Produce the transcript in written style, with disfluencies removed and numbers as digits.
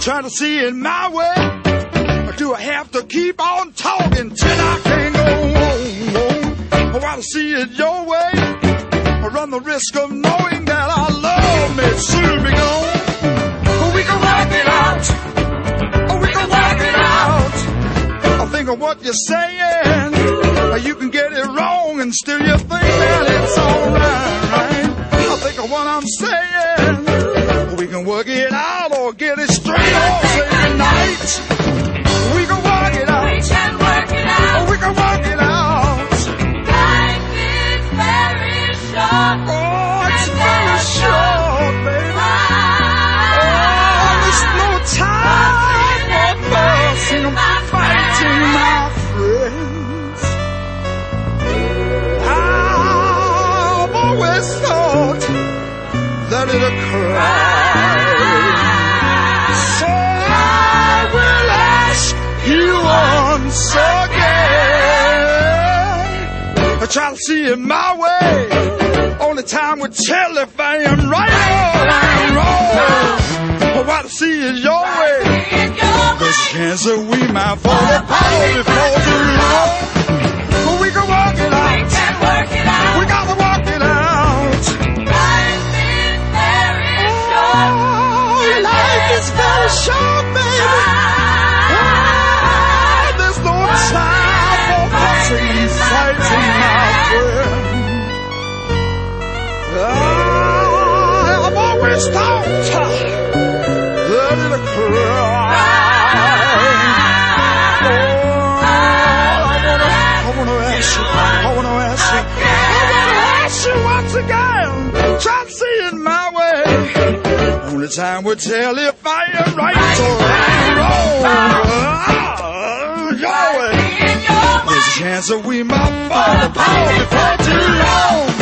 Trying to see it my way, or do I have to keep on talking till I can't go on? Or I see it your way, I run the risk of knowing that our love may soon be gone. But we can work it out, or we can work it out. I think of what you're saying, you can get it wrong and still you think that it's alright. I think of what I'm saying, we can work it out or get it straight or say goodnight. We can work it out. We can work it out. We can work it out. Life is very short. Oh, it's very short, baby. Oh, there's no time for fussing and fighting, my friends. I've always thought that it'll cry. Once again, I try to see it my way. Only time will tell if I am right or I'm wrong. But I see it your way, there's a chance that we might fall apart before too long. But we can work it out. We can work it out. We gotta work it out. Life is very short. Oh, life is very short, baby. Time for fussing and fighting, my friend. I've always thought that it'll cry. I wanna ask you once again. Try to see it my way. Only time will tell if I am right or I'm wrong. Your way. There's a chance that we might fall apart before too long.